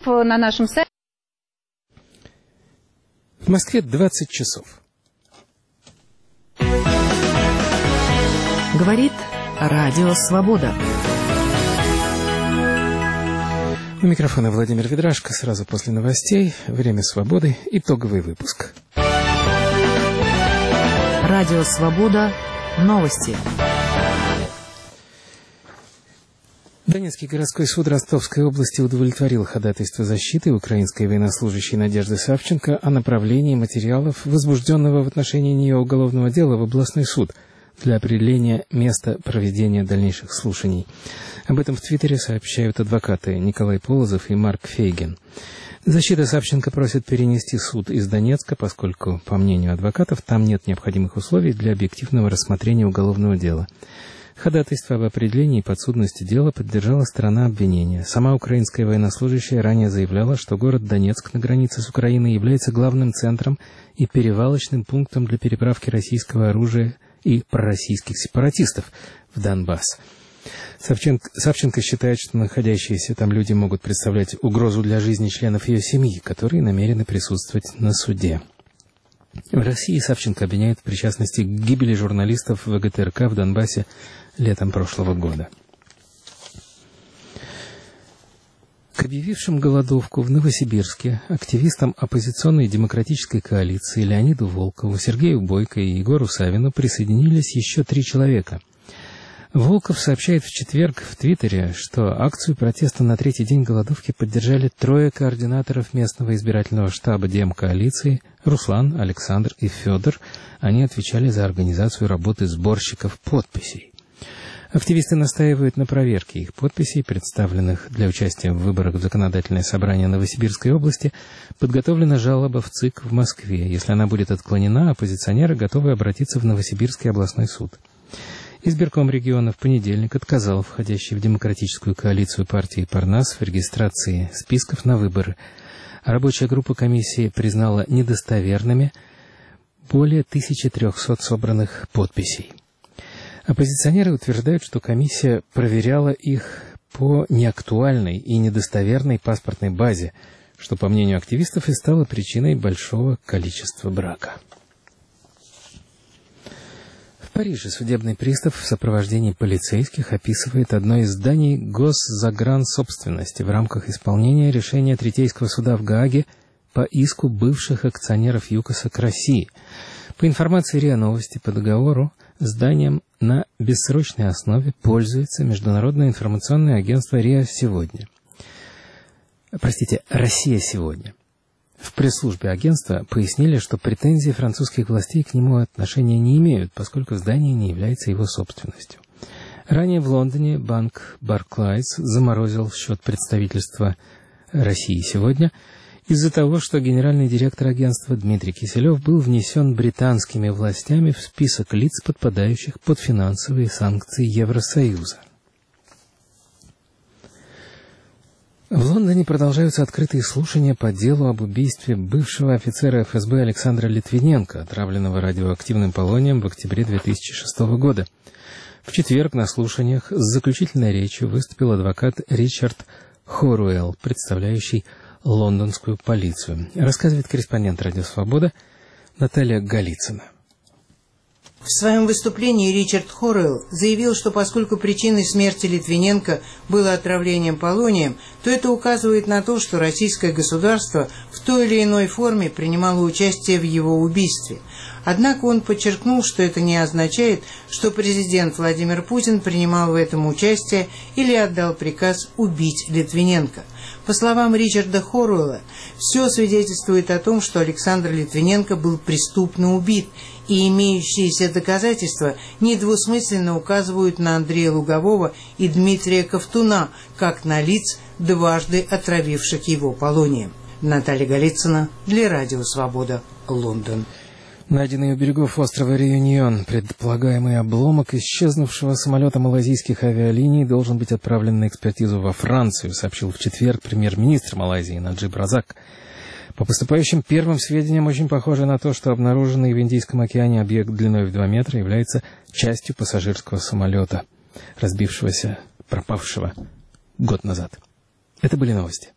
на нашем сайте. В Москве 20 часов. Говорит Радио Свобода. У микрофона Владимир Ведрашко. Сразу после новостей «Время свободы». Итоговый выпуск. Радио Свобода. Новости. Донецкий городской суд Ростовской области удовлетворил ходатайство защиты украинской военнослужащей Надежды Савченко о направлении материалов, возбужденного в отношении нее уголовного дела, в областной суд для определения места проведения дальнейших слушаний. Об этом в Твиттере сообщают адвокаты Николай Полозов и Марк Фейгин. Защита Савченко просит перенести суд из Донецка, поскольку, по мнению адвокатов, там нет необходимых условий для объективного рассмотрения уголовного дела. Ходатайство об определении подсудности дела поддержала сторона обвинения. Сама украинская военнослужащая ранее заявляла, что город Донецк на границе с Украиной является главным центром и перевалочным пунктом для переправки российского оружия и пророссийских сепаратистов в Донбасс. Савченко считает, что находящиеся там люди могут представлять угрозу для жизни членов ее семьи, которые намерены присутствовать на суде. В России Савченко обвиняют в причастности к гибели журналистов ВГТРК в Донбассе летом прошлого года. К объявившим голодовку в Новосибирске активистам оппозиционной демократической коалиции Леониду Волкову, Сергею Бойко и Егору Савину присоединились еще 3 человека. Волков сообщает в четверг в Твиттере, что акцию протеста на 3-й день голодовки поддержали 3 координаторов местного избирательного штаба Демкоалиции — Руслан, Александр и Федор. Они отвечали за организацию работы сборщиков подписей. Активисты настаивают на проверке их подписей, представленных для участия в выборах в Законодательное собрание Новосибирской области. Подготовлена жалоба в ЦИК в Москве. Если она будет отклонена, оппозиционеры готовы обратиться в Новосибирский областной суд. Избирком региона в понедельник отказал входящей в демократическую коалицию партии Парнас в регистрации списков на выборы. Рабочая группа комиссии признала недостоверными более 1300 собранных подписей. Оппозиционеры утверждают, что комиссия проверяла их по неактуальной и недостоверной паспортной базе, что, по мнению активистов, и стало причиной большого количества брака. В Париже судебный пристав в сопровождении полицейских описывает одно из зданий госзагрансобственности в рамках исполнения решения Третейского суда в Гааге по иску бывших акционеров ЮКОСа к России. По информации РИА Новости, по договору зданием на бессрочной основе пользуется Международное информационное агентство Россия сегодня. В пресс-службе агентства пояснили, что претензии французских властей к нему отношения не имеют, поскольку здание не является его собственностью. Ранее в Лондоне банк Barclays заморозил счет представительства России сегодня из-за того, что генеральный директор агентства Дмитрий Киселев был внесен британскими властями в список лиц, подпадающих под финансовые санкции Евросоюза. В Лондоне продолжаются открытые слушания по делу об убийстве бывшего офицера ФСБ Александра Литвиненко, отравленного радиоактивным полонием в октябре 2006 года. В четверг на слушаниях с заключительной речью выступил адвокат Ричард Хоруэлл, представляющий лондонскую полицию. Рассказывает корреспондент «Радио Свобода» Наталья Голицына. В своем выступлении Ричард Хоруэлл заявил, что поскольку причиной смерти Литвиненко было отравлением полонием, то это указывает на то, что российское государство в той или иной форме принимало участие в его убийстве. Однако он подчеркнул, что это не означает, что президент Владимир Путин принимал в этом участие или отдал приказ убить Литвиненко. По словам Ричарда Хоруэлла, все свидетельствует о том, что Александр Литвиненко был преступно убит, и имеющиеся доказательства недвусмысленно указывают на Андрея Лугового и Дмитрия Ковтуна, как на лиц, дважды отравивших его полонием. Наталья Голицына для Радио Свобода, Лондон. Найденный у берегов острова Реюнион предполагаемый обломок исчезнувшего самолета малайзийских авиалиний должен быть отправлен на экспертизу во Францию, сообщил в четверг премьер-министр Малайзии Наджиб Разак. По поступающим первым сведениям, очень похоже на то, что обнаруженный в Индийском океане объект длиной в 2 метра является частью пассажирского самолета, пропавшего год назад. Это были новости.